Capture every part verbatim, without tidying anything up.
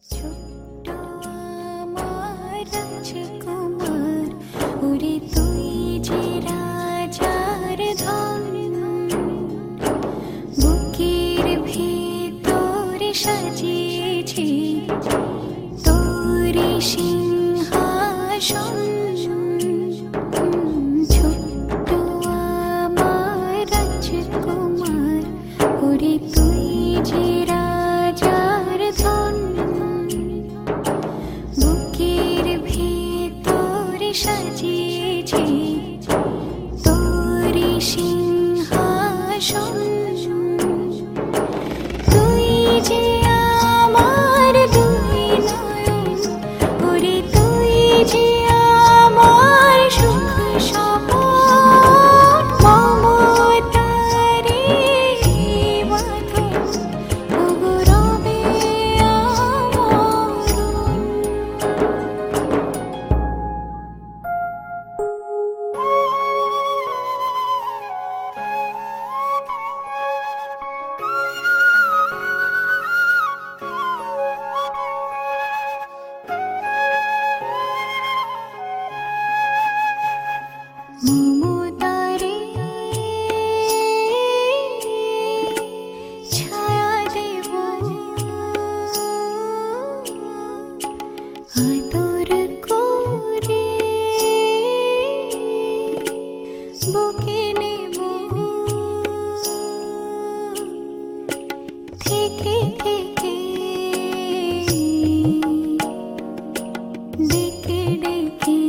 ছোট্ট আমার রাজকুমার, ওরে তুই যে রাজার ধন, বুকের ভেতরে সাজিয়েছি তোর সিংহাসন। ছোট্ট আমার রাজকুমার, ওরে তুই যে রাজার ধন, বুকের ভেতরে সাজিয়েছি তোর সিংহাসন। তুই যে আমার দুই নয়ন, ওরে তুই যে আমার সুখ সপন, মমতারে বাঁধন ওগো রবে আমরণ। মমতারে ছায়া দেব, আদর করে বুকে নেব, থেকে থেকে ডেকে ডেকে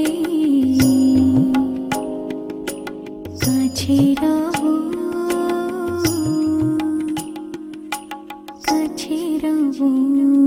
কাছে রহো, কাছে রহো।